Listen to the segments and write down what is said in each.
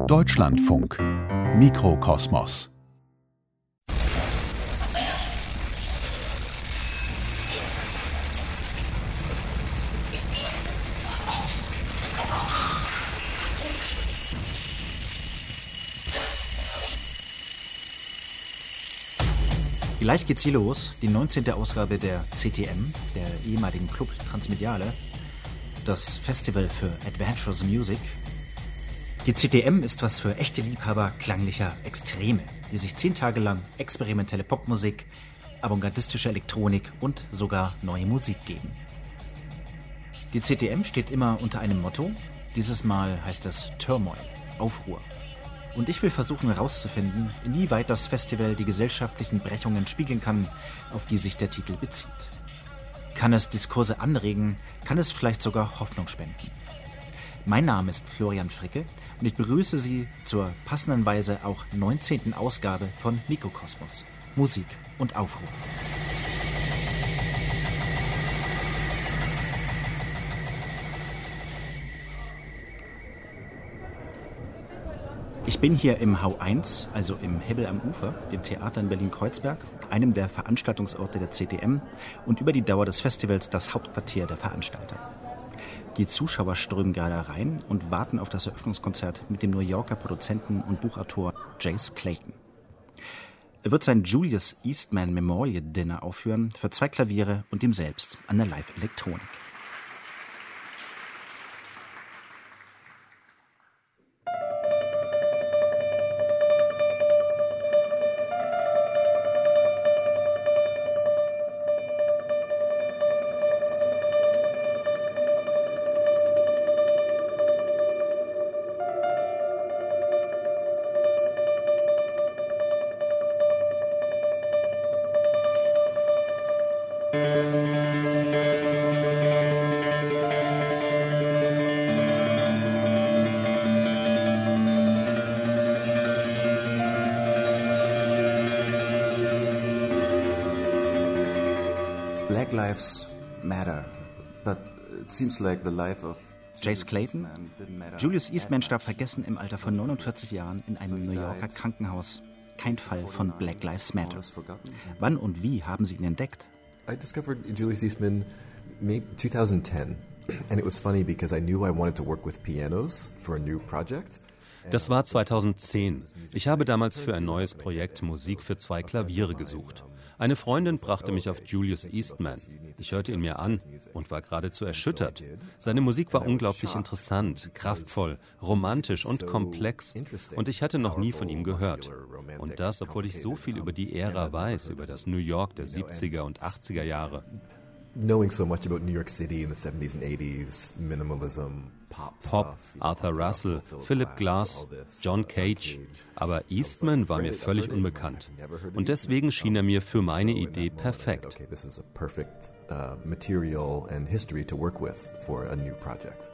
Deutschlandfunk Mikrokosmos. Gleich geht's hier los, die 19. Ausgabe der CTM, der ehemaligen Club Transmediale, das Festival für Adventurous Music. Die CTM ist was für echte Liebhaber klanglicher Extreme, die sich 10 Tage lang experimentelle Popmusik, avantgardistische Elektronik und sogar neue Musik geben. Die CTM steht immer unter einem Motto, dieses Mal heißt es Turmoil, Aufruhr. Und ich will versuchen herauszufinden, inwieweit das Festival die gesellschaftlichen Brechungen spiegeln kann, auf die sich der Titel bezieht. Kann es Diskurse anregen, kann es vielleicht sogar Hoffnung spenden. Mein Name ist Florian Fricke und ich begrüße Sie zur passenden Weise auch 19. Ausgabe von Mikrokosmos, Musik und Aufruhr. Ich bin hier im Hau1, also im Hebbel am Ufer, dem Theater in Berlin-Kreuzberg, einem der Veranstaltungsorte der CTM und über die Dauer des Festivals das Hauptquartier der Veranstalter. Die Zuschauer strömen gerade rein und warten auf das Eröffnungskonzert mit dem New Yorker Produzenten und Buchautor Jace Clayton. Er wird sein Julius Eastman Memorial Dinner aufführen für 2 Klaviere und ihm selbst an der Live-Elektronik. Black Lives Matter, but it seems like the life of Jace Clayton. Julius Eastman starb vergessen im Alter von 49 Jahren in einem New Yorker Krankenhaus. Kein Fall von Black Lives Matter. Wann und wie haben Sie ihn entdeckt? I discovered Julius Eastman maybe 2010, and it was funny because I knew I wanted to work with pianos for a new project. Das war 2010. Ich habe damals für ein neues Projekt Musik für 2 Klaviere gesucht. Eine Freundin brachte mich auf Julius Eastman. Ich hörte ihn mir an und war geradezu erschüttert. Seine Musik war unglaublich interessant, kraftvoll, romantisch und komplex. Und ich hatte noch nie von ihm gehört. Und das, obwohl ich so viel über die Ära weiß, über das New York der 70er und 80er Jahre. Knowing so much about New York City in the 70s and 80s, minimalism, Pop, Arthur Russell, Philip Glass, John Cage. Aber Eastman war mir völlig unbekannt. Und deswegen schien er mir für meine Idee perfekt. Okay, this is a perfect material and history to work with for a new project.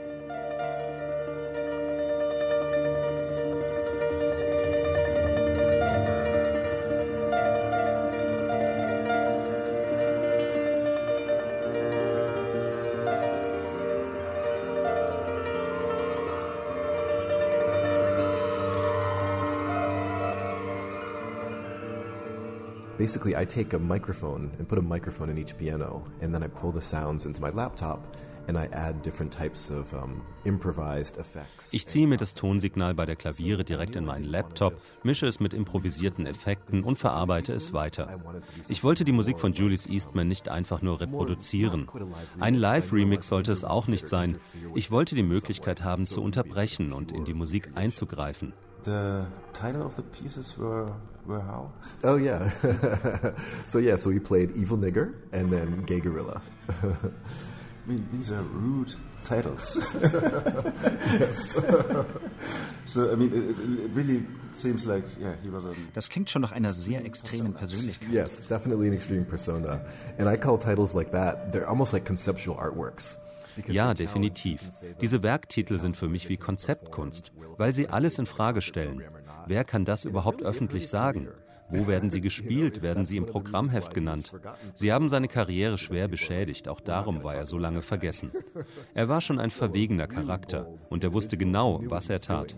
Basically, I take a microphone and put a microphone in each piano, and then I pull the sounds into my laptop, and I add different types of improvised effects. Ich ziehe mir das Tonsignal bei der Klaviere direkt in meinen Laptop, mische es mit improvisierten Effekten und verarbeite es weiter. Ich wollte die Musik von Julius Eastman nicht einfach nur reproduzieren. Ein Live-Remix sollte es auch nicht sein. Ich wollte die Möglichkeit haben, zu unterbrechen und in die Musik einzugreifen. The title of the pieces were how? Oh yeah. So we played Evil Nigger and then Gay Gorilla. I mean, these are rude titles. Yes. So I mean, it really seems like he was a. Das klingt schon nach einer sehr extremen Persönlichkeit. Yes, definitely an extreme persona. And I call titles like that, they're almost like conceptual artworks. Ja, definitiv. Diese Werktitel sind für mich wie Konzeptkunst, weil sie alles in Frage stellen. Wer kann das überhaupt öffentlich sagen? Wo werden sie gespielt? Werden sie im Programmheft genannt? Sie haben seine Karriere schwer beschädigt, auch darum war er so lange vergessen. Er war schon ein verwegener Charakter und er wusste genau, was er tat.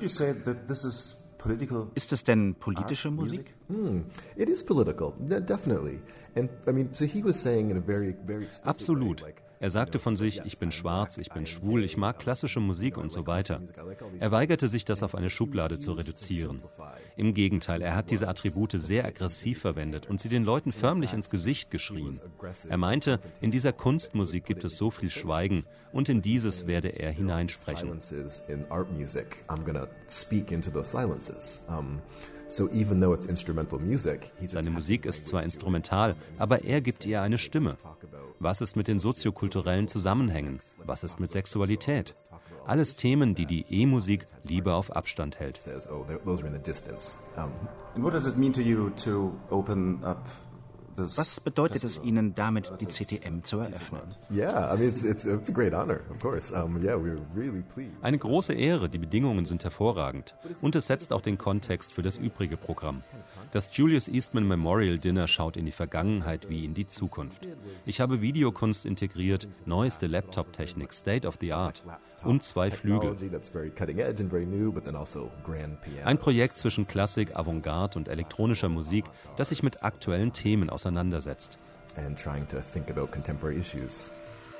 Ist es denn politische Musik? It is political, definitely. And I mean, so he was saying in a very explicit Absolut. way, like, Er sagte von sich, ich bin schwarz, ich bin schwul, ich mag klassische Musik und so weiter. Er weigerte sich, das auf eine Schublade zu reduzieren. Im Gegenteil, er hat diese Attribute sehr aggressiv verwendet und sie den Leuten förmlich ins Gesicht geschrien. Er meinte, in dieser Kunstmusik gibt es so viel Schweigen und in dieses werde er hineinsprechen. silences in art music, I'm gonna speak into those silences. So even though it's instrumental music, Seine Musik ist zwar instrumental, aber er gibt ihr eine Stimme. Was ist mit den soziokulturellen Zusammenhängen? Was ist mit Sexualität? Alles Themen, die die E-Musik lieber auf Abstand hält. says, oh, those are in the distance. And what does it mean to you to open up this? Was bedeutet es Ihnen, damit die CTM zu eröffnen? Yeah, I mean, it's a great honor, of course. Yeah, we're really pleased. Eine große Ehre, die Bedingungen sind hervorragend. Und es setzt auch den Kontext für das übrige Programm. Das Julius Eastman Memorial Dinner schaut in die Vergangenheit wie in die Zukunft. Ich habe Videokunst integriert, neueste Laptop-Technik, State of the Art und 2 Flügel. Technology that's very cutting edge and very new, but then also grand piano. Ein Projekt zwischen Klassik, Avantgarde und elektronischer Musik, das sich mit aktuellen Themen auseinandersetzt. And trying to think about contemporary issues.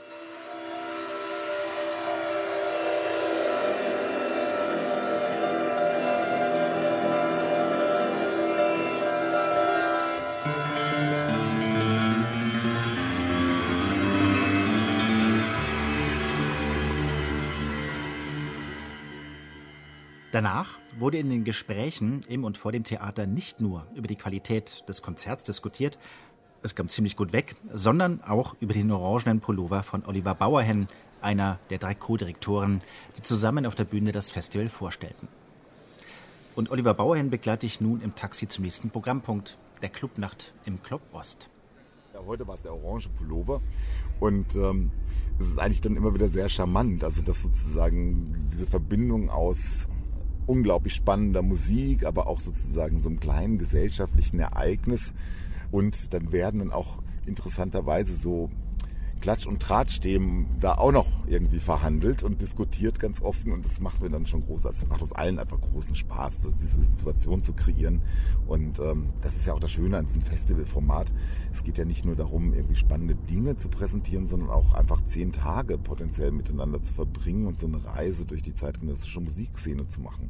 Danach wurde in den Gesprächen im und vor dem Theater nicht nur über die Qualität des Konzerts diskutiert, es kam ziemlich gut weg, sondern auch über den orangenen Pullover von Oliver Bauerhen, einer der 3 Co-Direktoren, die zusammen auf der Bühne das Festival vorstellten. Und Oliver Bauerhen begleite ich nun im Taxi zum nächsten Programmpunkt, der Clubnacht im Club Ost. Ja, heute war es der orange Pullover und es ist eigentlich dann immer wieder sehr charmant, also dass sozusagen diese Verbindung aus unglaublich spannender Musik, aber auch sozusagen so einem kleinen gesellschaftlichen Ereignis und dann werden dann auch interessanterweise so Klatsch- und Tratsch-Themen da auch noch irgendwie verhandelt und diskutiert ganz offen und das macht mir dann schon groß, das macht uns allen einfach großen Spaß, diese Situation zu kreieren und das ist ja auch das Schöne an diesem Festivalformat. Es geht ja nicht nur darum, irgendwie spannende Dinge zu präsentieren, sondern auch einfach 10 Tage potenziell miteinander zu verbringen und so eine Reise durch die zeitgenössische Musikszene zu machen.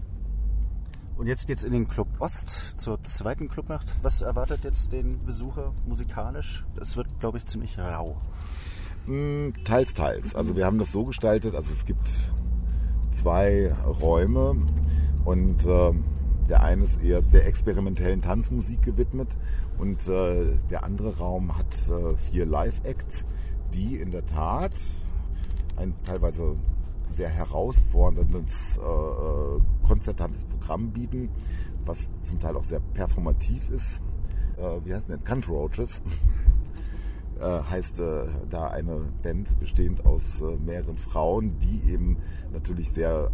Und jetzt geht's in den Club Ost zur zweiten Clubnacht. Was erwartet jetzt den Besucher musikalisch? Das wird, glaube ich, ziemlich rau. Teils, teils. Also wir haben das so gestaltet, also es gibt 2 Räume und der eine ist eher der experimentellen Tanzmusik gewidmet und der andere Raum hat 4 Live-Acts, die in der Tat ein teilweise sehr herausforderndes konzertantes Programm bieten, was zum Teil auch sehr performativ ist. Wie heißt denn? Country Roaches heißt da eine Band bestehend aus mehreren Frauen, die eben natürlich sehr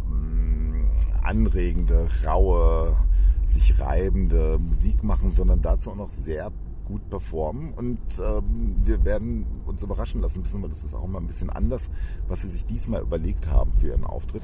anregende, raue, sich reibende Musik machen, sondern dazu auch noch sehr gut performen und wir werden uns überraschen lassen müssen, weil das ist auch mal ein bisschen anders, was sie sich diesmal überlegt haben für ihren Auftritt.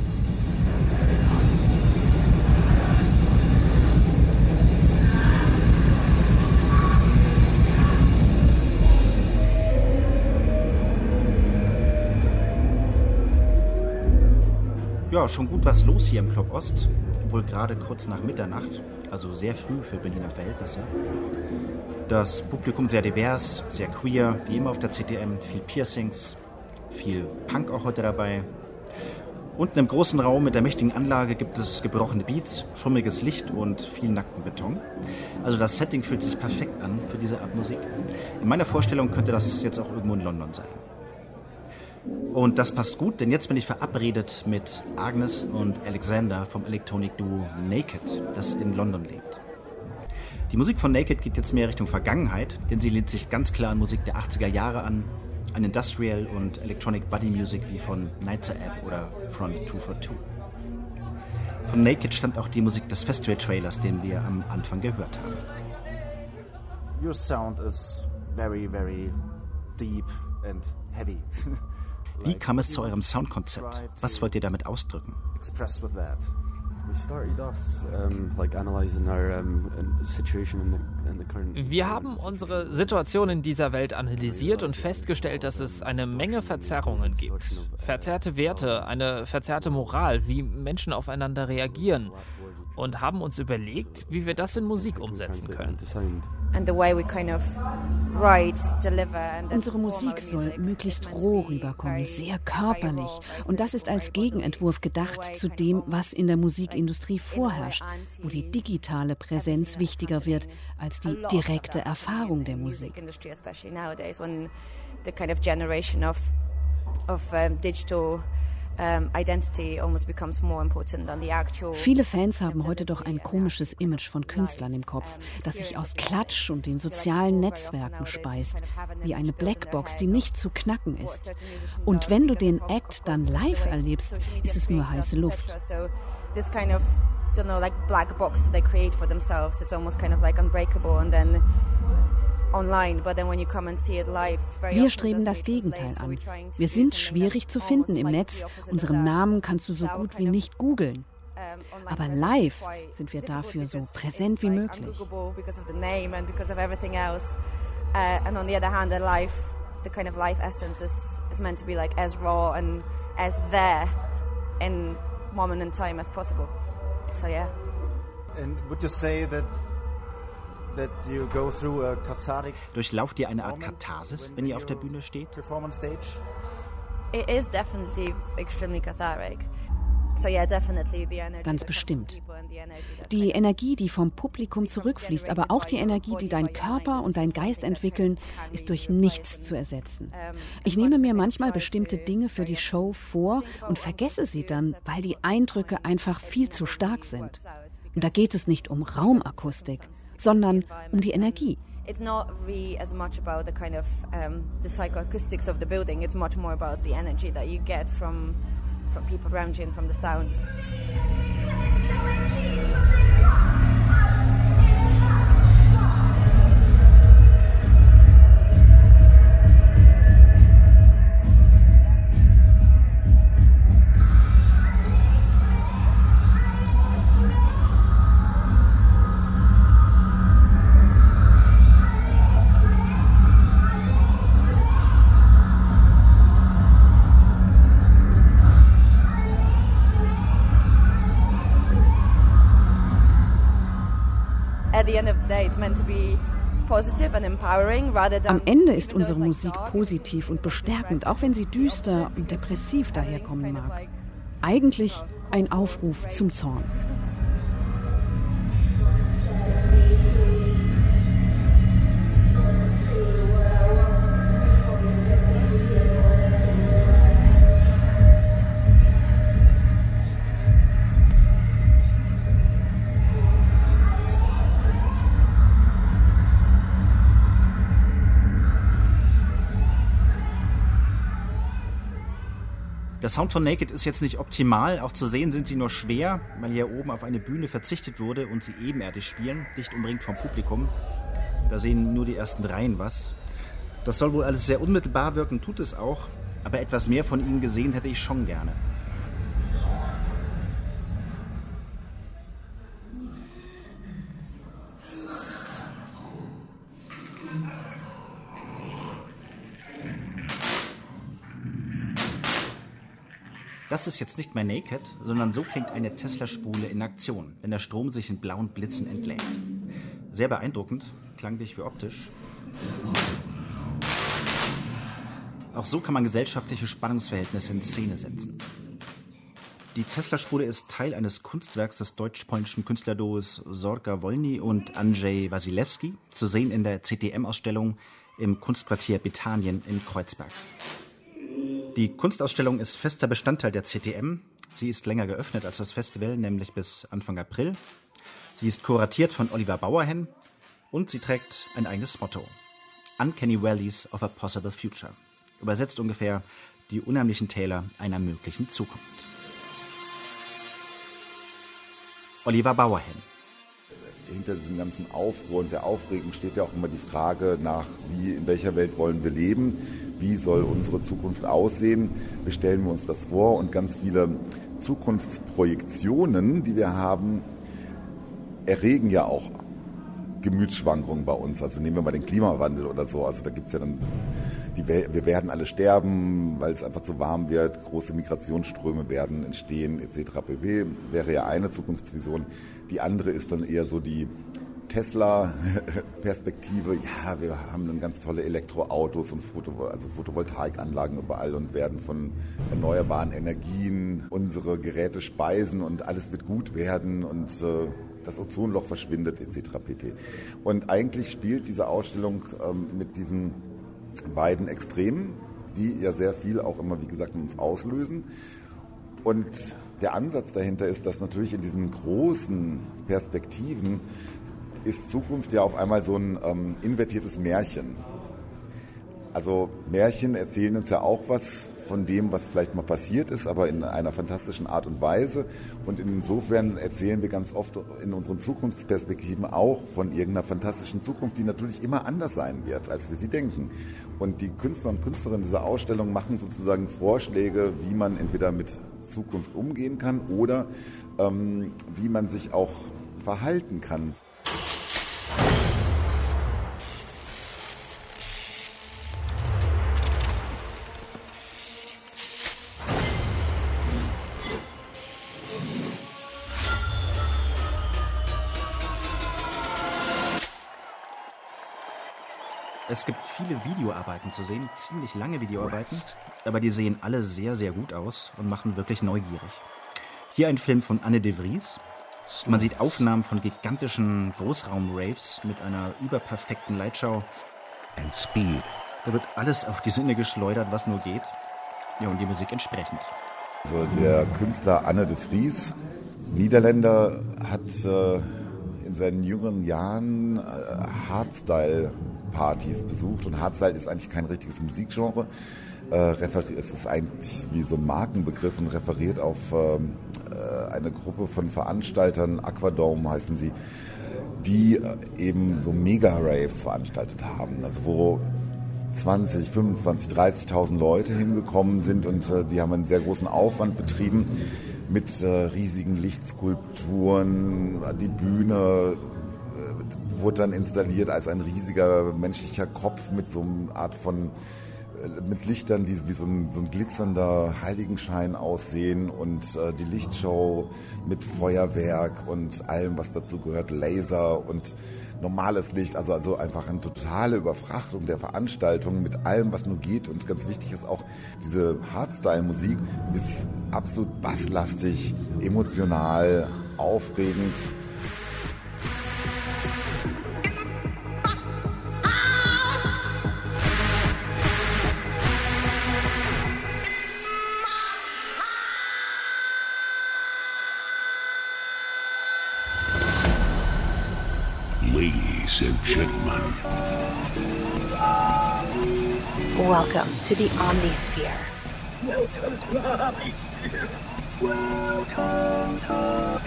Ja, schon gut was los hier im Club Ost, wohl gerade kurz nach Mitternacht, also sehr früh für Berliner Verhältnisse. Das Publikum sehr divers, sehr queer, wie immer auf der CTM, viel Piercings, viel Punk auch heute dabei. Unten im großen Raum mit der mächtigen Anlage gibt es gebrochene Beats, schummiges Licht und viel nackten Beton. Also das Setting fühlt sich perfekt an für diese Art Musik. In meiner Vorstellung könnte das jetzt auch irgendwo in London sein. Und das passt gut, denn jetzt bin ich verabredet mit Agnes und Alexander vom Electronic-Duo Naked, das in London lebt. Die Musik von Naked geht jetzt mehr Richtung Vergangenheit, denn sie lehnt sich ganz klar an Musik der 80er Jahre an Industrial und Electronic Body Music wie von Nightsa App oder Front 242. Von Naked stammt auch die Musik des Festival-Trailers, den wir am Anfang gehört haben. Your sound is very, very deep and heavy. Wie kam es zu eurem Soundkonzept? Was wollt ihr damit ausdrücken? Express with that. Wir haben unsere Situation in dieser Welt analysiert und festgestellt, dass es eine Menge Verzerrungen gibt. Verzerrte Werte, eine verzerrte Moral, wie Menschen aufeinander reagieren. Und haben uns überlegt, wie wir das in Musik umsetzen können. Unsere Musik soll möglichst roh rüberkommen, sehr körperlich. Und das ist als Gegenentwurf gedacht zu dem, was in der Musikindustrie vorherrscht, wo die digitale Präsenz wichtiger wird als die direkte Erfahrung der Musik. Viele Fans haben heute doch ein komisches Image von Künstlern im Kopf, das sich aus Klatsch und den sozialen Netzwerken speist, wie eine Blackbox, die nicht zu knacken ist. Und wenn du den Act dann live erlebst, ist es nur heiße Luft. Wir streben das Gegenteil an. Wir sind schwierig zu finden im Netz. Unseren Namen kannst du so gut wie nicht googeln. Aber live sind wir dafür so präsent wie möglich. The kind of life essence is meant to be like as raw and as there in moment in time as possible. So yeah. And would you say that you go through a cathartic Durchlauft ihr eine Art Katharsis, wenn ihr auf der Bühne steht? performance stage? It is definitely extremely cathartic. So yeah, definitely the energy. Ganz bestimmt. Die Energie, die vom Publikum zurückfließt, aber auch die Energie, die dein Körper und dein Geist entwickeln, ist durch nichts zu ersetzen. Ich nehme mir manchmal bestimmte Dinge für die Show vor und vergesse sie dann, weil die Eindrücke einfach viel zu stark sind. Und da geht es nicht um Raumakustik, sondern um die Energie. It's not really as much about the kind of the psychoacoustics of the building. It's much more about the energy that you get from people around you and from the sound. Am Ende ist unsere Musik positiv und bestärkend, auch wenn sie düster und depressiv daherkommen mag. Eigentlich ein Aufruf zum Zorn. Der Sound von Naked ist jetzt nicht optimal, auch zu sehen sind sie nur schwer, weil hier oben auf eine Bühne verzichtet wurde und sie ebenerdig spielen, dicht umringt vom Publikum. Da sehen nur die ersten Reihen was. Das soll wohl alles sehr unmittelbar wirken, tut es auch, aber etwas mehr von ihnen gesehen hätte ich schon gerne. Das ist jetzt nicht mehr Naked, sondern so klingt eine Tesla-Spule in Aktion, wenn der Strom sich in blauen Blitzen entlädt. Sehr beeindruckend, klanglich wie optisch. Auch so kann man gesellschaftliche Spannungsverhältnisse in Szene setzen. Die Tesla-Spule ist Teil eines Kunstwerks des deutsch-polnischen Künstlerduos Zorka Wolny und Andrzej Wasilewski, zu sehen in der CTM-Ausstellung im Kunstquartier Bethanien in Kreuzberg. Die Kunstausstellung ist fester Bestandteil der CTM. Sie ist länger geöffnet als das Festival, nämlich bis Anfang April. Sie ist kuratiert von Oliver Bauerhen und sie trägt ein eigenes Motto: Uncanny Valleys of a Possible Future. Übersetzt ungefähr – die unheimlichen Täler einer möglichen Zukunft. Oliver Bauerhen. Hinter diesem ganzen Aufruhr und der Aufregung steht ja auch immer die Frage nach, in welcher Welt wollen wir leben, wie soll unsere Zukunft aussehen, wie stellen wir uns das vor, und ganz viele Zukunftsprojektionen, die wir haben, erregen ja auch Gemütsschwankungen bei uns. Also nehmen wir mal den Klimawandel oder so, also da gibt es ja dann, wir werden alle sterben, weil es einfach zu warm wird, große Migrationsströme werden entstehen etc. pp. Wäre ja eine Zukunftsvision. Die andere ist dann eher so die Tesla-Perspektive. Ja, wir haben dann ganz tolle Elektroautos und Photovoltaikanlagen überall und werden von erneuerbaren Energien unsere Geräte speisen und alles wird gut werden und das Ozonloch verschwindet etc. pp. Und eigentlich spielt diese Ausstellung mit diesen beiden Extremen, die ja sehr viel auch immer, wie gesagt, in uns auslösen. Und der Ansatz dahinter ist, dass natürlich in diesen großen Perspektiven ist Zukunft ja auf einmal so ein invertiertes Märchen. Also Märchen erzählen uns ja auch was von dem, was vielleicht mal passiert ist, aber in einer fantastischen Art und Weise. Und insofern erzählen wir ganz oft in unseren Zukunftsperspektiven auch von irgendeiner fantastischen Zukunft, die natürlich immer anders sein wird, als wir sie denken. Und die Künstler und Künstlerinnen dieser Ausstellung machen sozusagen Vorschläge, wie man entweder mit Zukunft umgehen kann oder wie man sich auch verhalten kann. Es gibt viele Videoarbeiten zu sehen, ziemlich lange Videoarbeiten, aber die sehen alle sehr, sehr gut aus und machen wirklich neugierig. Hier ein Film von Anne de Vries. Man sieht Aufnahmen von gigantischen Großraum-Raves mit einer überperfekten Lightschau. And speed. Da wird alles auf die Sinne geschleudert, was nur geht. Ja, und die Musik entsprechend. Also der Künstler Anne de Vries, Niederländer, hat in seinen jüngeren Jahren Hardstyle-Partys besucht. Und Hardstyle ist eigentlich kein richtiges Musikgenre. Es ist eigentlich wie so ein Markenbegriff und referiert auf eine Gruppe von Veranstaltern, Aquadome heißen sie, die eben so Mega-Raves veranstaltet haben. Also wo 20, 25, 30.000 Leute hingekommen sind und die haben einen sehr großen Aufwand betrieben mit riesigen Lichtskulpturen. Die Bühne wurde dann installiert als ein riesiger menschlicher Kopf mit so einer Art von mit Lichtern, die wie so ein glitzernder Heiligenschein aussehen und die Lichtshow mit Feuerwerk und allem, was dazu gehört, Laser und normales Licht, also einfach eine totale Überfrachtung der Veranstaltung mit allem, was nur geht. Und ganz wichtig ist auch, diese Hardstyle-Musik ist absolut basslastig, emotional, aufregend. Ladies and gentlemen. Welcome to the Omnisphere. Welcome to the Omnisphere. Welcome to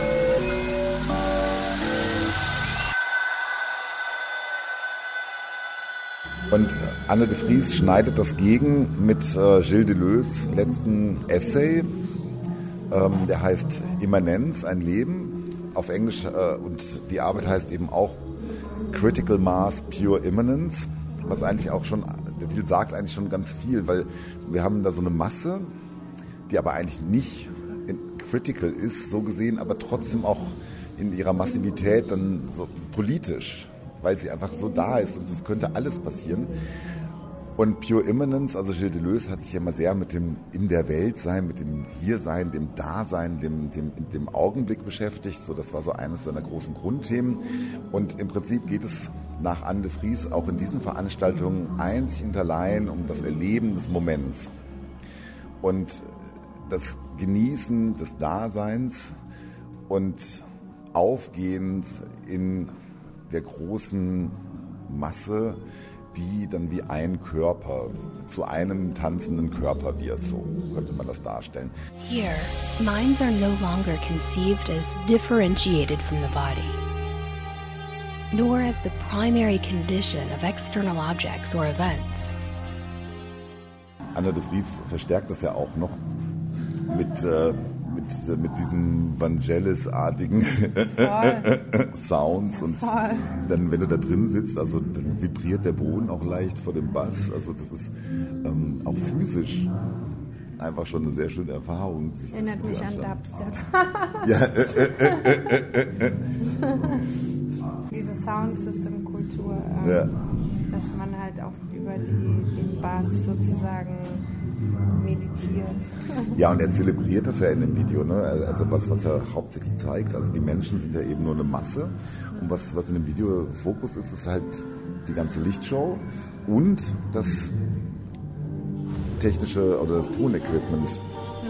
the Und Anne de Vries schneidet das gegen mit Gilles Deleuze' letzten Essay. Der heißt Immanenz, ein Leben. Auf Englisch, und die Arbeit heißt eben auch Critical Mass Pure Immanence, was eigentlich auch schon, der Titel sagt eigentlich schon ganz viel, weil wir haben da so eine Masse, die aber eigentlich nicht critical ist, so gesehen, aber trotzdem auch in ihrer Massivität dann so politisch, weil sie einfach so da ist und es könnte alles passieren. Und Pure Immanence, also Gilles Deleuze hat sich immer sehr mit dem in der Welt sein, mit dem Hiersein, dem Dasein, dem Augenblick beschäftigt. So, das war so eines seiner großen Grundthemen. Und im Prinzip geht es nach Anne de Vries auch in diesen Veranstaltungen einzig und allein um das Erleben des Moments. Und das Genießen des Daseins und Aufgehens in der großen Masse, die dann wie ein Körper zu einem tanzenden Körper wird, so könnte man das darstellen. Here, minds are no longer conceived as differentiated from the body, nor as the primary condition of external objects or events. Anna de Vries verstärkt das ja auch noch mit diesen Vangelis-artigen Sounds und dann, wenn du da drin sitzt, also dann vibriert der Boden auch leicht vor dem Bass, also das ist auch physisch einfach schon eine sehr schöne Erfahrung. Erinnert mich an Dubstep. Ja. Diese Soundsystem-Kultur, dass man halt auch über den Bass sozusagen meditiert. Ja, und er zelebriert das ja in dem Video, ne? Also was er hauptsächlich zeigt, also die Menschen sind ja eben nur eine Masse und was in dem Video Fokus ist halt die ganze Lichtshow und das technische oder das Tonequipment.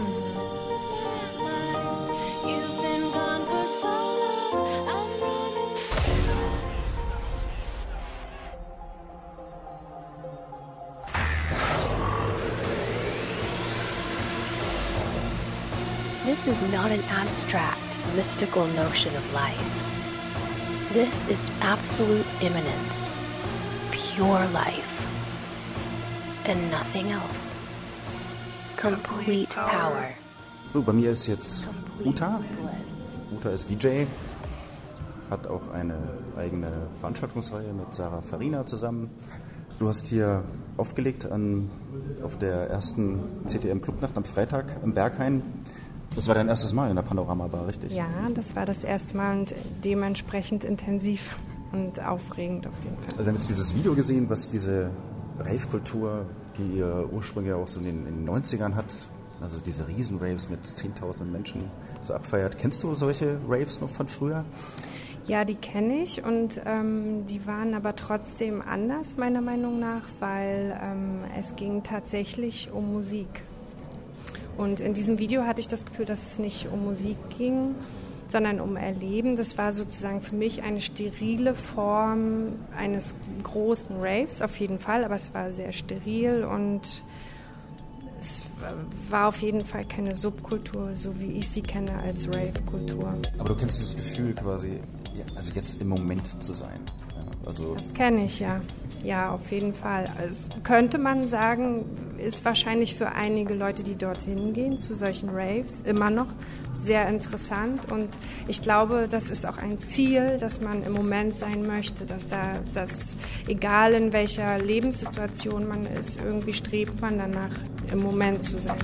This is not an abstract, mystical notion of life. This is absolute immanence, pure life, and nothing else. Complete power. So, bei mir ist jetzt Uta. Uta ist DJ, hat auch eine eigene Veranstaltungsreihe mit Sarah Farina zusammen. Du hast hier aufgelegt auf der ersten CTM-Clubnacht am Freitag im Berghain. Das war dein erstes Mal in der Panorama-Bar, richtig? Ja, das war das erste Mal und dementsprechend intensiv und aufregend auf jeden Fall. Also wir haben jetzt dieses Video gesehen, was diese Rave-Kultur, die ihr Ursprünge auch so in den 90ern hat, also diese Riesen-Raves mit 10.000 Menschen so abfeiert. Kennst du solche Raves noch von früher? Ja, die kenne ich und die waren aber trotzdem anders, meiner Meinung nach, weil es ging tatsächlich um Musik. Und in diesem Video hatte ich das Gefühl, dass es nicht um Musik ging, sondern um Erleben. Das war sozusagen für mich eine sterile Form eines großen Raves, auf jeden Fall, aber es war sehr steril und es war auf jeden Fall keine Subkultur, so wie ich sie kenne als Rave-Kultur. Aber du kennst dieses Gefühl quasi, ja, also jetzt im Moment zu sein. Ja, also das kenne ich, ja. Ja, auf jeden Fall. Also könnte man sagen, ist wahrscheinlich für einige Leute, die dorthin gehen, zu solchen Raves, immer noch sehr interessant. Und ich glaube, das ist auch ein Ziel, dass man im Moment sein möchte, dass egal in welcher Lebenssituation man ist, irgendwie strebt man danach, im Moment zu sein.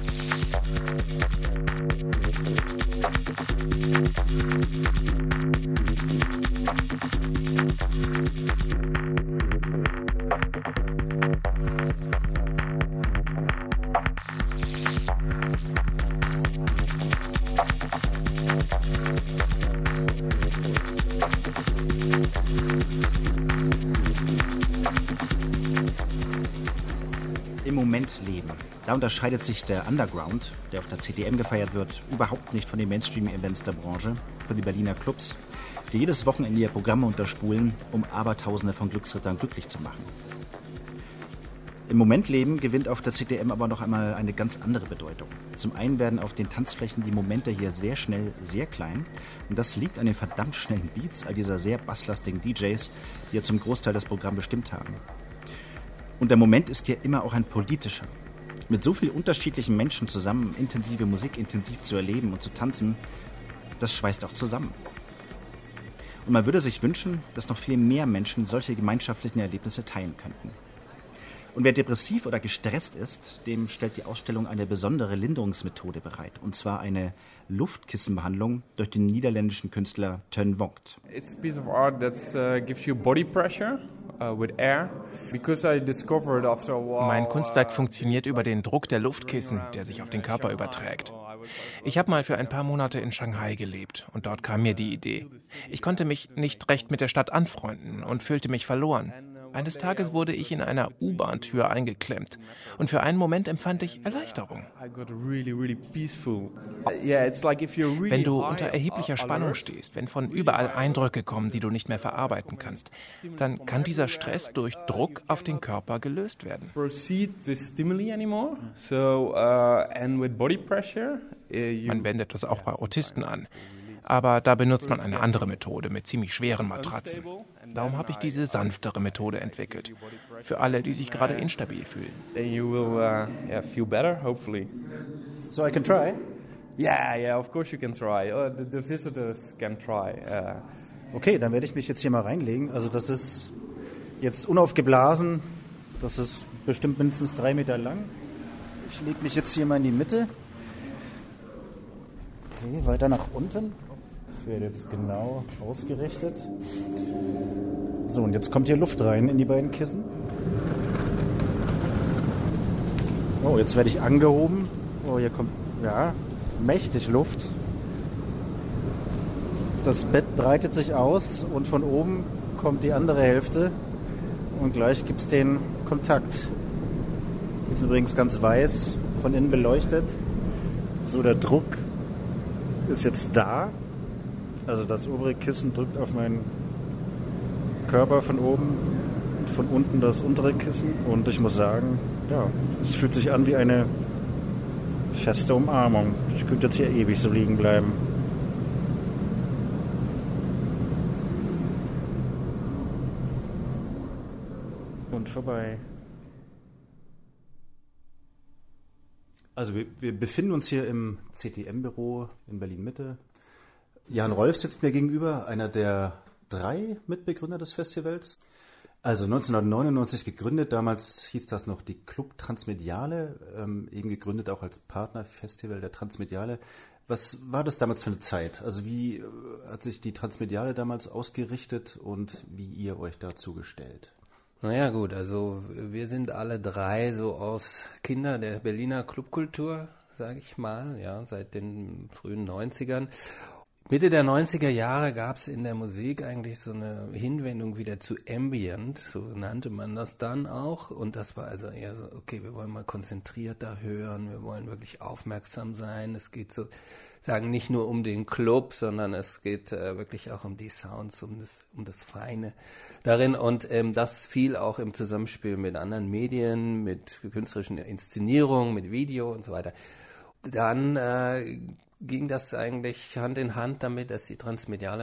Im Moment leben. Da unterscheidet sich der Underground, der auf der CTM gefeiert wird, überhaupt nicht von den Mainstream-Events der Branche, von den Berliner Clubs, die jedes Wochenende ihr Programme unterspulen, um Abertausende von Glücksrittern glücklich zu machen. Im Moment leben gewinnt auf der CTM aber noch einmal eine ganz andere Bedeutung. Zum einen werden auf den Tanzflächen die Momente hier sehr schnell sehr klein und das liegt an den verdammt schnellen Beats all dieser sehr basslastigen DJs, die ja zum Großteil das Programm bestimmt haben. Und der Moment ist hier immer auch ein politischer. Mit so vielen unterschiedlichen Menschen zusammen intensive Musik intensiv zu erleben und zu tanzen, das schweißt auch zusammen. Und man würde sich wünschen, dass noch viel mehr Menschen solche gemeinschaftlichen Erlebnisse teilen könnten. Und wer depressiv oder gestresst ist, dem stellt die Ausstellung eine besondere Linderungsmethode bereit. Und zwar eine Luftkissenbehandlung durch den niederländischen Künstler Teun Vogt. It's a piece of art that gives you body pressure with air. Because I discovered after a while. Mein Kunstwerk funktioniert über den Druck der Luftkissen, der sich auf den Körper überträgt. Ich habe mal für ein paar Monate in Shanghai gelebt und dort kam mir die Idee. Ich konnte mich nicht recht mit der Stadt anfreunden und fühlte mich verloren. Eines Tages wurde ich in einer U-Bahn-Tür eingeklemmt und für einen Moment empfand ich Erleichterung. Wenn du unter erheblicher Spannung stehst, wenn von überall Eindrücke kommen, die du nicht mehr verarbeiten kannst, dann kann dieser Stress durch Druck auf den Körper gelöst werden. Man wendet das auch bei Autisten an. Aber da benutzt man eine andere Methode mit ziemlich schweren Matratzen. Darum habe ich diese sanftere Methode entwickelt. Für alle, die sich gerade instabil fühlen. So I can try? Yeah, of course you can try. The visitors can try. Okay, dann werde ich mich jetzt hier mal reinlegen. Also das ist jetzt unaufgeblasen. Das ist bestimmt mindestens 3 Meter lang. Ich lege mich jetzt hier mal in die Mitte. Okay, weiter nach unten. Das wird jetzt genau ausgerichtet. So, und jetzt kommt hier Luft rein in die beiden Kissen. Oh, jetzt werde ich angehoben. Oh, hier kommt, ja, mächtig Luft. Das Bett breitet sich aus und von oben kommt die andere Hälfte. Und gleich gibt es den Kontakt. Die ist übrigens ganz weiß, von innen beleuchtet. So, der Druck ist jetzt da. Also das obere Kissen drückt auf meinen Körper von oben und von unten das untere Kissen. Und ich muss sagen, ja, es fühlt sich an wie eine feste Umarmung. Ich könnte jetzt hier ewig so liegen bleiben. Und vorbei. Also wir befinden uns hier im CTM-Büro in Berlin-Mitte. Jan Rolf sitzt mir gegenüber, einer der 3 Mitbegründer des Festivals. Also 1999 gegründet, damals hieß das noch die Club Transmediale, eben gegründet auch als Partnerfestival der Transmediale. Was war das damals für eine Zeit? Also wie hat sich die Transmediale damals ausgerichtet und wie ihr euch dazu gestellt? Naja gut, also wir sind alle 3 so aus Kinder der Berliner Clubkultur, sage ich mal, ja, seit den frühen 90ern. Mitte der 90er Jahre gab es in der Musik eigentlich so eine Hinwendung wieder zu Ambient, so nannte man das dann auch. Und das war also eher so, okay, wir wollen mal konzentrierter hören, wir wollen wirklich aufmerksam sein. Es geht sozusagen nicht nur um den Club, sondern es geht wirklich auch um die Sounds, um das Feine darin. Und das fiel auch im Zusammenspiel mit anderen Medien, mit künstlerischen Inszenierungen, mit Video und so weiter. Dann ging das eigentlich Hand in Hand damit, dass die Transmediale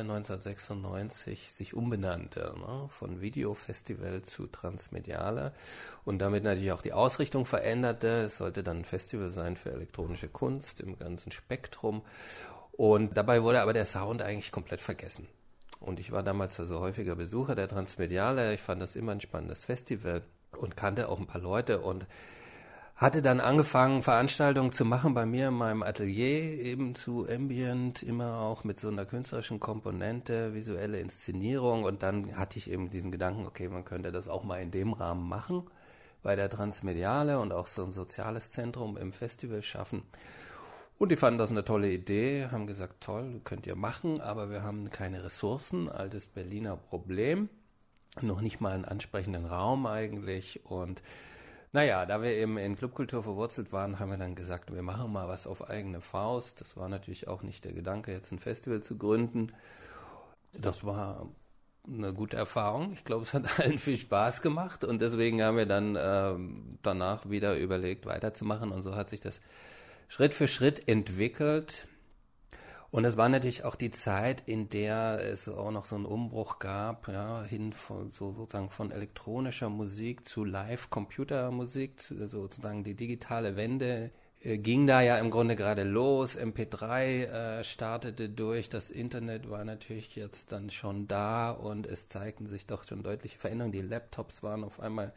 1996 sich umbenannte, ne? Von Videofestival zu Transmediale und damit natürlich auch die Ausrichtung veränderte. Es sollte dann ein Festival sein für elektronische Kunst im ganzen Spektrum und dabei wurde aber der Sound eigentlich komplett vergessen. Und ich war damals also häufiger Besucher der Transmediale, ich fand das immer ein spannendes Festival und kannte auch ein paar Leute und hatte dann angefangen, Veranstaltungen zu machen bei mir in meinem Atelier, eben zu Ambient, immer auch mit so einer künstlerischen Komponente, visuelle Inszenierung. Und dann hatte ich eben diesen Gedanken, okay, man könnte das auch mal in dem Rahmen machen, bei der Transmediale und auch so ein soziales Zentrum im Festival schaffen. Und die fanden das eine tolle Idee, haben gesagt, toll, könnt ihr machen, aber wir haben keine Ressourcen, altes Berliner Problem, noch nicht mal einen ansprechenden Raum eigentlich und naja, da wir eben in Clubkultur verwurzelt waren, haben wir dann gesagt, wir machen mal was auf eigene Faust. Das war natürlich auch nicht der Gedanke, jetzt ein Festival zu gründen. Das war eine gute Erfahrung. Ich glaube, es hat allen viel Spaß gemacht und deswegen haben wir dann danach wieder überlegt, weiterzumachen und so hat sich das Schritt für Schritt entwickelt. Und es war natürlich auch die Zeit, in der es auch noch so einen Umbruch gab, ja, hin von sozusagen von elektronischer Musik zu Live-Computermusik, sozusagen die digitale Wende ging da ja im Grunde gerade los. MP3 startete durch, das Internet war natürlich jetzt dann schon da und es zeigten sich doch schon deutliche Veränderungen. Die Laptops waren auf einmal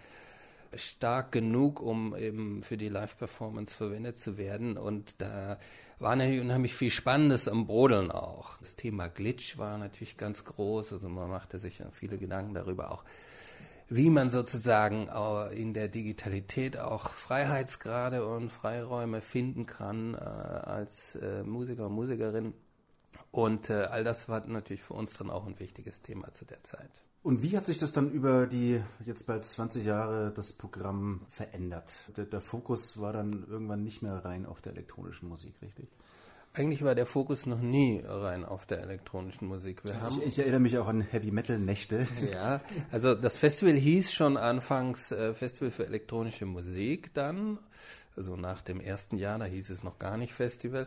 stark genug, um eben für die Live-Performance verwendet zu werden und da war natürlich unheimlich viel Spannendes am Brodeln auch. Das Thema Glitch war natürlich ganz groß, also man machte sich viele Gedanken darüber auch, wie man sozusagen in der Digitalität auch Freiheitsgrade und Freiräume finden kann als Musiker und Musikerin und all das war natürlich für uns dann auch ein wichtiges Thema zu der Zeit. Und wie hat sich das dann über die jetzt bald 20 Jahre das Programm verändert? Der Fokus war dann irgendwann nicht mehr rein auf der elektronischen Musik, richtig? Eigentlich war der Fokus noch nie rein auf der elektronischen Musik. Ich erinnere mich auch an Heavy-Metal-Nächte. Ja, also das Festival hieß schon anfangs Festival für elektronische Musik dann. Also nach dem ersten Jahr, da hieß es noch gar nicht Festival.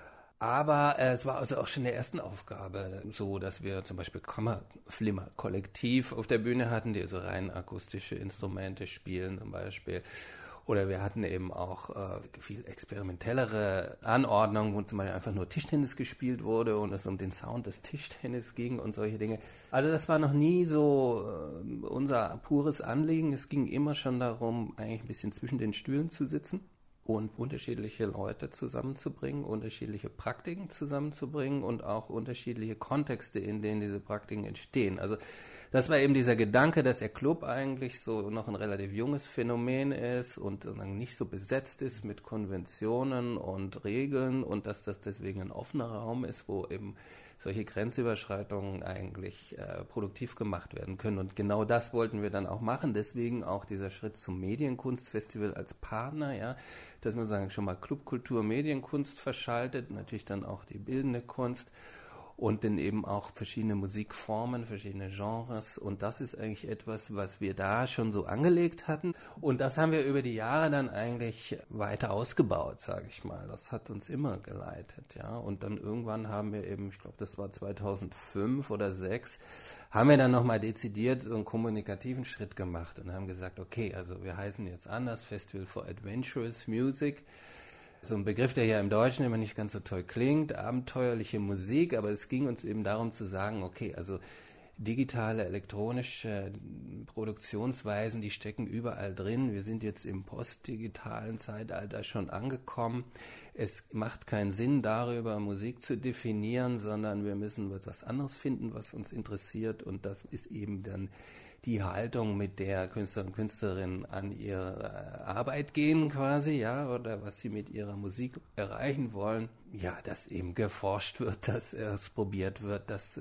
Aber es war also auch schon in der ersten Aufgabe so, dass wir zum Beispiel Kammerflimmer-Kollektiv auf der Bühne hatten, die also rein akustische Instrumente spielen zum Beispiel. Oder wir hatten eben auch viel experimentellere Anordnungen, wo zum Beispiel einfach nur Tischtennis gespielt wurde und es um den Sound des Tischtennis ging und solche Dinge. Also das war noch nie so unser pures Anliegen. Es ging immer schon darum, eigentlich ein bisschen zwischen den Stühlen zu sitzen und unterschiedliche Leute zusammenzubringen, unterschiedliche Praktiken zusammenzubringen und auch unterschiedliche Kontexte, in denen diese Praktiken entstehen. Also das war eben dieser Gedanke, dass der Club eigentlich so noch ein relativ junges Phänomen ist und nicht so besetzt ist mit Konventionen und Regeln und dass das deswegen ein offener Raum ist, wo eben solche Grenzüberschreitungen eigentlich produktiv gemacht werden können. Und genau das wollten wir dann auch machen. Deswegen auch dieser Schritt zum Medienkunstfestival als Partner, ja, dass man sagen schon mal Clubkultur, Medienkunst verschaltet, natürlich dann auch die bildende Kunst. Und dann eben auch verschiedene Musikformen, verschiedene Genres. Und das ist eigentlich etwas, was wir da schon so angelegt hatten. Und das haben wir über die Jahre dann eigentlich weiter ausgebaut, sage ich mal. Das hat uns immer geleitet, ja. Und dann irgendwann haben wir eben, ich glaube, das war 2005 oder 2006, haben wir dann nochmal dezidiert so einen kommunikativen Schritt gemacht und haben gesagt, okay, also wir heißen jetzt anders, Festival for Adventurous Music. So ein Begriff, der ja im Deutschen immer nicht ganz so toll klingt, abenteuerliche Musik, aber es ging uns eben darum zu sagen, okay, also digitale, elektronische Produktionsweisen, die stecken überall drin. Wir sind jetzt im postdigitalen Zeitalter schon angekommen. Es macht keinen Sinn, darüber Musik zu definieren, sondern wir müssen etwas anderes finden, was uns interessiert und das ist eben dann die Haltung, mit der Künstler und Künstlerinnen an ihre Arbeit gehen quasi, ja, oder was sie mit ihrer Musik erreichen wollen. Ja, dass eben geforscht wird, dass es probiert wird, dass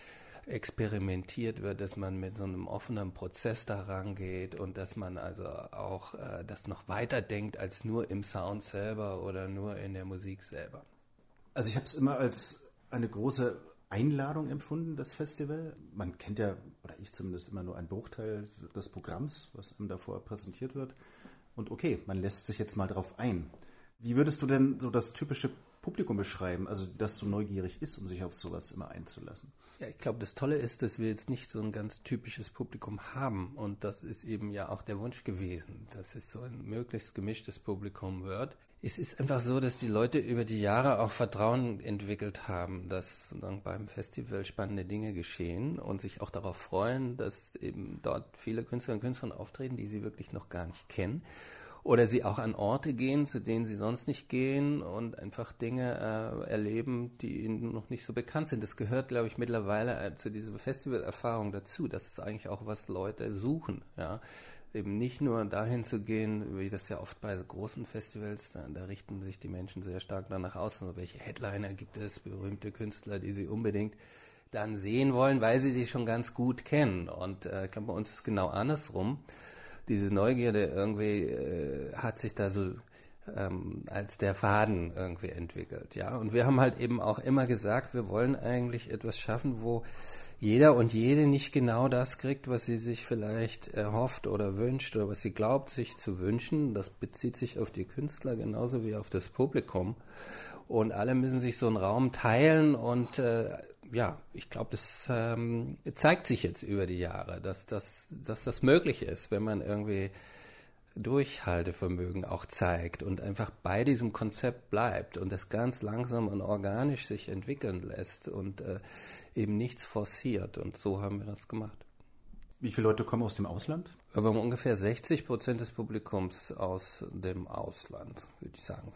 experimentiert wird, dass man mit so einem offenen Prozess da rangeht und dass man also auch das noch weiter denkt als nur im Sound selber oder nur in der Musik selber. Also ich habe es immer als eine große Einladung empfunden, das Festival. Man kennt ja, oder ich zumindest, immer nur einen Bruchteil des Programms, was einem davor präsentiert wird. Und okay, man lässt sich jetzt mal drauf ein. Wie würdest du denn so das typische Publikum beschreiben, also das so neugierig ist, um sich auf sowas immer einzulassen? Ja, ich glaube, das Tolle ist, dass wir jetzt nicht so ein ganz typisches Publikum haben. Und das ist eben ja auch der Wunsch gewesen, dass es so ein möglichst gemischtes Publikum wird. Es ist einfach so, dass die Leute über die Jahre auch Vertrauen entwickelt haben, dass dann beim Festival spannende Dinge geschehen und sich auch darauf freuen, dass eben dort viele Künstlerinnen und Künstler auftreten, die sie wirklich noch gar nicht kennen. Oder sie auch an Orte gehen, zu denen sie sonst nicht gehen und einfach Dinge erleben, die ihnen noch nicht so bekannt sind. Das gehört, glaube ich, mittlerweile zu dieser Festivalerfahrung dazu. Das ist eigentlich auch, was Leute suchen, ja. Eben nicht nur dahin zu gehen, wie das ja oft bei großen Festivals, da richten sich die Menschen sehr stark danach aus, also welche Headliner gibt es, berühmte Künstler, die sie unbedingt dann sehen wollen, weil sie sich schon ganz gut kennen. Und ich glaube, bei uns ist es genau andersrum. Diese Neugierde irgendwie hat sich da so als der Faden irgendwie entwickelt, ja. Und wir haben halt eben auch immer gesagt, wir wollen eigentlich etwas schaffen, wo jeder und jede nicht genau das kriegt, was sie sich vielleicht erhofft oder wünscht oder was sie glaubt, sich zu wünschen. Das bezieht sich auf die Künstler genauso wie auf das Publikum. Und alle müssen sich so einen Raum teilen und ja, ich glaube, das zeigt sich jetzt über die Jahre, dass das möglich ist, wenn man irgendwie Durchhaltevermögen auch zeigt und einfach bei diesem Konzept bleibt und das ganz langsam und organisch sich entwickeln lässt und eben nichts forciert. Und so haben wir das gemacht. Wie viele Leute kommen aus dem Ausland? Wir haben ungefähr 60% des Publikums aus dem Ausland, würde ich sagen.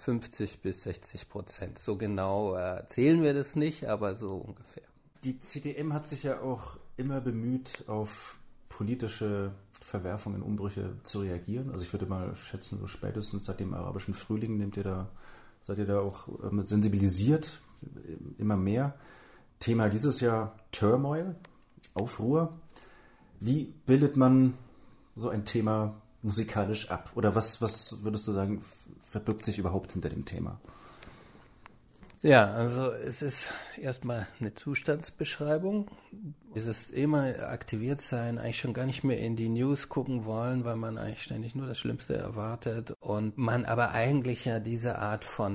50-60%. So genau zählen wir das nicht, aber so ungefähr. Die CTM hat sich ja auch immer bemüht, auf politische Verwerfungen, Umbrüche zu reagieren. Also ich würde mal schätzen, so spätestens seit dem arabischen Frühling seid ihr da auch sensibilisiert, immer mehr. Thema dieses Jahr Turmoil, Aufruhr. Wie bildet man so ein Thema musikalisch ab? Oder was würdest du sagen, verbirgt sich überhaupt hinter dem Thema? Ja, also es ist erstmal eine Zustandsbeschreibung. Es ist immer aktiviert sein, eigentlich schon gar nicht mehr in die News gucken wollen, weil man eigentlich ständig nur das Schlimmste erwartet und man aber eigentlich ja diese Art von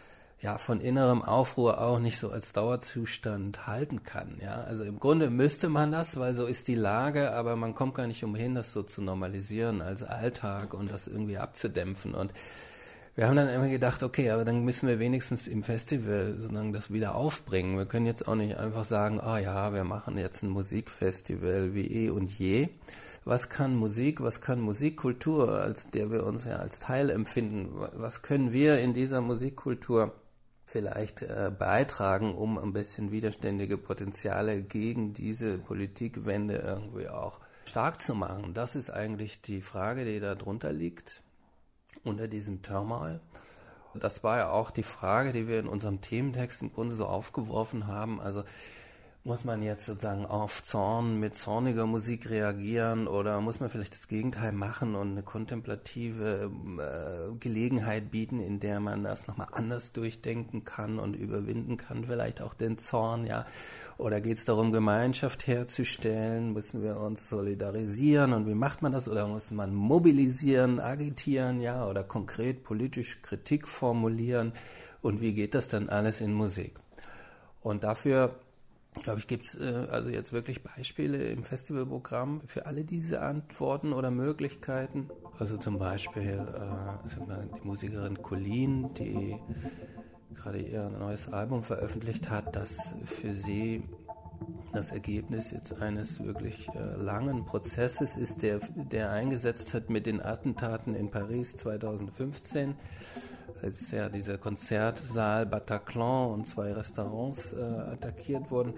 innerem Aufruhr auch nicht so als Dauerzustand halten kann. Ja, also im Grunde müsste man das, weil so ist die Lage, aber man kommt gar nicht umhin, das so zu normalisieren als Alltag und das irgendwie abzudämpfen. Und wir haben dann immer gedacht, okay, aber dann müssen wir wenigstens im Festival sozusagen das wieder aufbringen. Wir können jetzt auch nicht einfach sagen, wir machen jetzt ein Musikfestival wie eh und je. Was kann Musik, was kann Musikkultur, als der wir uns ja als Teil empfinden? Was können wir in dieser Musikkultur vielleicht beitragen, um ein bisschen widerständige Potenziale gegen diese Politikwende irgendwie auch stark zu machen? Das ist eigentlich die Frage, die da drunter liegt, unter diesem Turmoil. Das war ja auch die Frage, die wir in unserem Thementext im Grunde so aufgeworfen haben. Also muss man jetzt sozusagen auf Zorn mit zorniger Musik reagieren oder muss man vielleicht das Gegenteil machen und eine kontemplative Gelegenheit bieten, in der man das nochmal anders durchdenken kann und überwinden kann, vielleicht auch den Zorn, ja. Oder geht es darum, Gemeinschaft herzustellen? Müssen wir uns solidarisieren und wie macht man das? Oder muss man mobilisieren, agitieren, ja, oder konkret politisch Kritik formulieren? Und wie geht das dann alles in Musik? Und dafür, glaube ich, gibt es also jetzt wirklich Beispiele im Festivalprogramm für alle diese Antworten oder Möglichkeiten. Also zum Beispiel die Musikerin Colleen, die gerade ihr neues Album veröffentlicht hat, das für sie das Ergebnis jetzt eines wirklich langen Prozesses ist, der eingesetzt hat mit den Attentaten in Paris 2015, als ja dieser Konzertsaal Bataclan und 2 Restaurants attackiert wurden.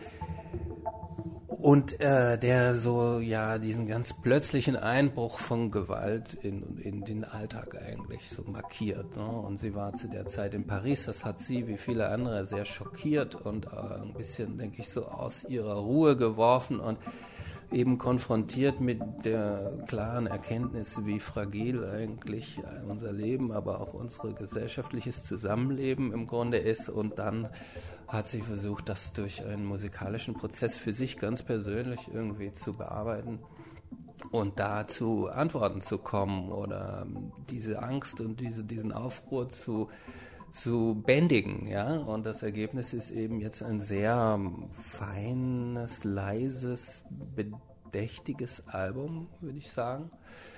Und der so diesen ganz plötzlichen Einbruch von Gewalt in den Alltag eigentlich so markiert. Ne? Und sie war zu der Zeit in Paris, das hat sie wie viele andere sehr schockiert und ein bisschen, denke ich, so aus ihrer Ruhe geworfen und eben konfrontiert mit der klaren Erkenntnis, wie fragil eigentlich unser Leben, aber auch unser gesellschaftliches Zusammenleben im Grunde ist. Und dann hat sie versucht, das durch einen musikalischen Prozess für sich ganz persönlich irgendwie zu bearbeiten und da zu Antworten zu kommen oder diese Angst und diesen Aufruhr zu bändigen, ja, und das Ergebnis ist eben jetzt ein sehr feines, leises, bedächtiges Album, würde ich sagen.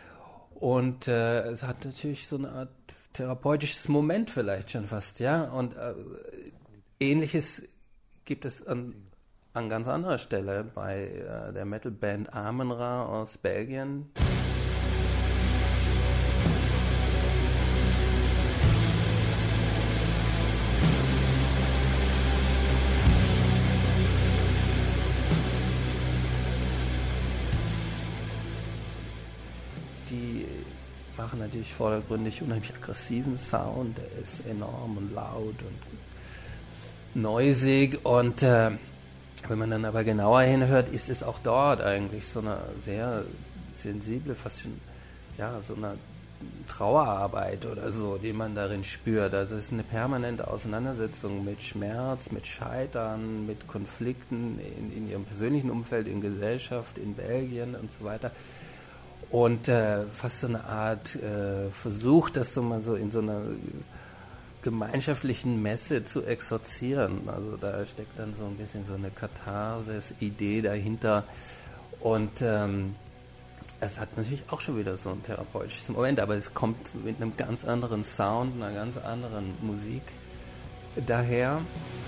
Und es hat natürlich so eine Art therapeutisches Moment vielleicht schon fast, ja, und Ähnliches gibt es an ganz anderer Stelle bei der Metalband Amen-Ra aus Belgien. Machen natürlich vordergründig unheimlich aggressiven Sound, der ist enorm und laut und noisig und wenn man dann aber genauer hinhört, ist es auch dort eigentlich so eine sehr sensible, fast schon so eine Trauerarbeit oder so, die man darin spürt. Also es ist eine permanente Auseinandersetzung mit Schmerz, mit Scheitern, mit Konflikten in ihrem persönlichen Umfeld, in Gesellschaft, in Belgien und so weiter. Und fast so eine Art Versuch, das so mal so in so einer gemeinschaftlichen Messe zu exorzieren. Also da steckt dann so ein bisschen so eine Katharsis-Idee dahinter. Und es hat natürlich auch schon wieder so ein therapeutisches Moment, aber es kommt mit einem ganz anderen Sound, einer ganz anderen Musik daher.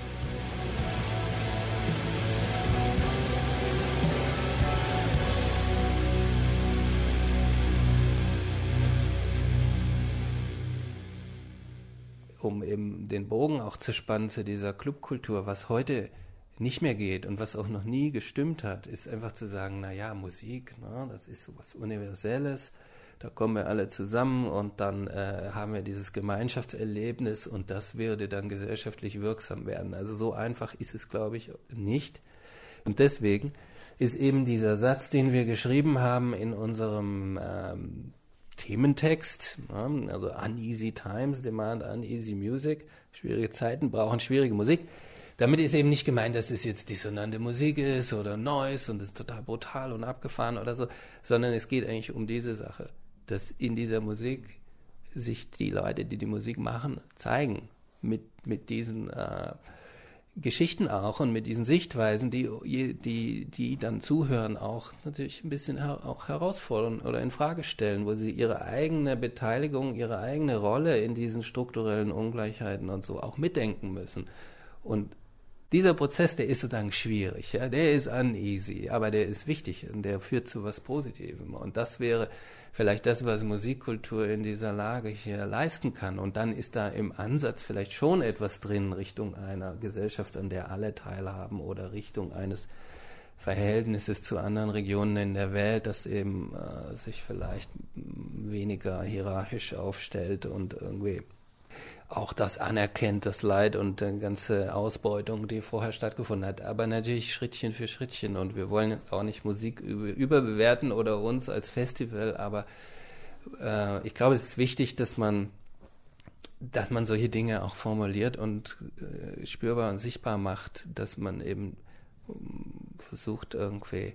Um eben den Bogen auch zu spannen zu dieser Clubkultur, was heute nicht mehr geht und was auch noch nie gestimmt hat, ist einfach zu sagen, Musik, das ist so was Universelles, da kommen wir alle zusammen und dann haben wir dieses Gemeinschaftserlebnis und das würde dann gesellschaftlich wirksam werden. Also so einfach ist es, glaube ich, nicht. Und deswegen ist eben dieser Satz, den wir geschrieben haben in unserem Thementext, also uneasy times demand uneasy music, schwierige Zeiten brauchen schwierige Musik. Damit ist eben nicht gemeint, dass es jetzt dissonante Musik ist oder Noise und es ist total brutal und abgefahren oder so, sondern es geht eigentlich um diese Sache, dass in dieser Musik sich die Leute, die die Musik machen, zeigen mit diesen Geschichten auch und mit diesen Sichtweisen, die dann zuhören, auch natürlich ein bisschen auch herausfordern oder in Frage stellen, wo sie ihre eigene Beteiligung, ihre eigene Rolle in diesen strukturellen Ungleichheiten und so auch mitdenken müssen. Und dieser Prozess, der ist sozusagen schwierig, ja, der ist uneasy, aber der ist wichtig und der führt zu was Positivem. Und das wäre vielleicht das, was Musikkultur in dieser Lage hier leisten kann. Und dann ist da im Ansatz vielleicht schon etwas drin Richtung einer Gesellschaft, an der alle teilhaben oder Richtung eines Verhältnisses zu anderen Regionen in der Welt, das eben sich vielleicht weniger hierarchisch aufstellt und irgendwie auch das anerkennt, das Leid und die ganze Ausbeutung, die vorher stattgefunden hat. Aber natürlich Schrittchen für Schrittchen. Und wir wollen jetzt auch nicht Musik überbewerten oder uns als Festival, aber ich glaube, es ist wichtig, dass man solche Dinge auch formuliert und spürbar und sichtbar macht, dass man eben versucht, irgendwie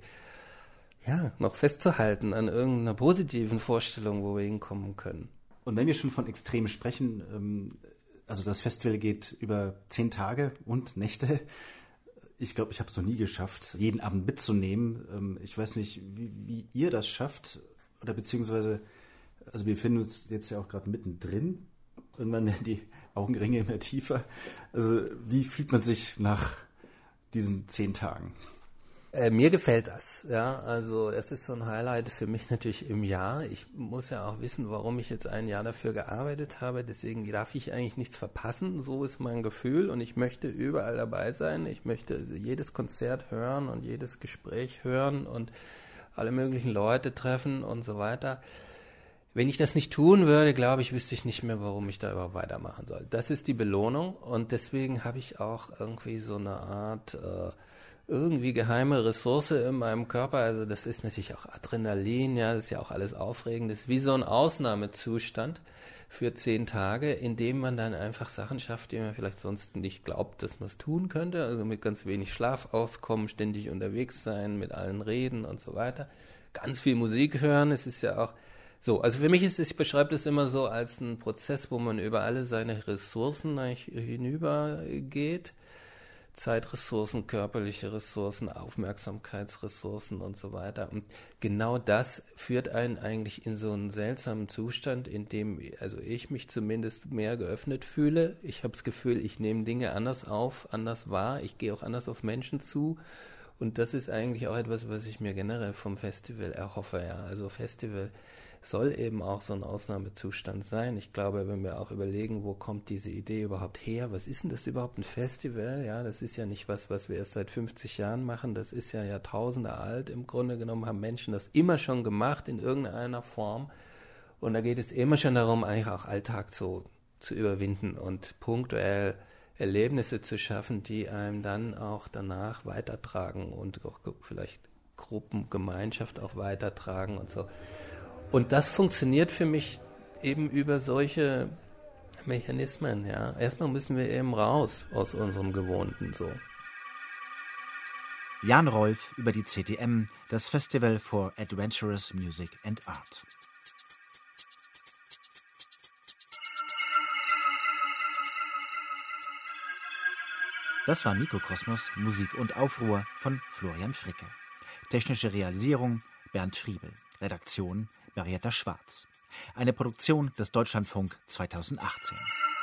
noch festzuhalten an irgendeiner positiven Vorstellung, wo wir hinkommen können. Und wenn wir schon von Extremen sprechen, also das Festival geht über 10 Tage und Nächte. Ich glaube, ich habe es noch nie geschafft, jeden Abend mitzunehmen. Ich weiß nicht, wie ihr das schafft, oder beziehungsweise, also wir befinden uns jetzt ja auch gerade mittendrin. Irgendwann werden die Augenringe immer tiefer. Also wie fühlt man sich nach diesen 10 Tagen? Mir gefällt das, ja, also das ist so ein Highlight für mich natürlich im Jahr. Ich muss ja auch wissen, warum ich jetzt ein Jahr dafür gearbeitet habe, deswegen darf ich eigentlich nichts verpassen, so ist mein Gefühl und ich möchte überall dabei sein, ich möchte jedes Konzert hören und jedes Gespräch hören und alle möglichen Leute treffen und so weiter. Wenn ich das nicht tun würde, glaube ich, wüsste ich nicht mehr, warum ich da überhaupt weitermachen soll. Das ist die Belohnung und deswegen habe ich auch irgendwie so eine Art irgendwie geheime Ressource in meinem Körper, also das ist natürlich auch Adrenalin, ja, das ist ja auch alles aufregend, das ist wie so ein Ausnahmezustand für 10 Tage, in dem man dann einfach Sachen schafft, die man vielleicht sonst nicht glaubt, dass man es tun könnte, also mit ganz wenig Schlaf auskommen, ständig unterwegs sein, mit allen reden und so weiter, ganz viel Musik hören, es ist ja auch so, also für mich ich beschreibe das immer so als einen Prozess, wo man über alle seine Ressourcen hinübergeht, Zeitressourcen, körperliche Ressourcen, Aufmerksamkeitsressourcen und so weiter. Und genau das führt einen eigentlich in so einen seltsamen Zustand, in dem also ich mich zumindest mehr geöffnet fühle. Ich habe das Gefühl, ich nehme Dinge anders auf, anders wahr. Ich gehe auch anders auf Menschen zu. Und das ist eigentlich auch etwas, was ich mir generell vom Festival erhoffe. Ja. Also Festival soll eben auch so ein Ausnahmezustand sein. Ich glaube, wenn wir auch überlegen, wo kommt diese Idee überhaupt her, was ist denn das überhaupt ein Festival? Ja, das ist ja nicht was wir erst seit 50 Jahren machen, das ist ja Jahrtausende alt. Im Grunde genommen haben Menschen das immer schon gemacht in irgendeiner Form und da geht es immer schon darum, eigentlich auch Alltag zu überwinden und punktuell Erlebnisse zu schaffen, die einem dann auch danach weitertragen und auch vielleicht Gruppen, Gemeinschaft auch weitertragen und so. Und das funktioniert für mich eben über solche Mechanismen, ja. Erstmal müssen wir eben raus aus unserem Gewohnten, so. Jan Rolf über die CTM, das Festival for Adventurous Music and Art. Das war Mikrokosmos, Musik und Aufruhr von Florian Fricke. Technische Realisierung Bernd Friebel. Redaktion Marietta Schwarz. Eine Produktion des Deutschlandfunk 2018.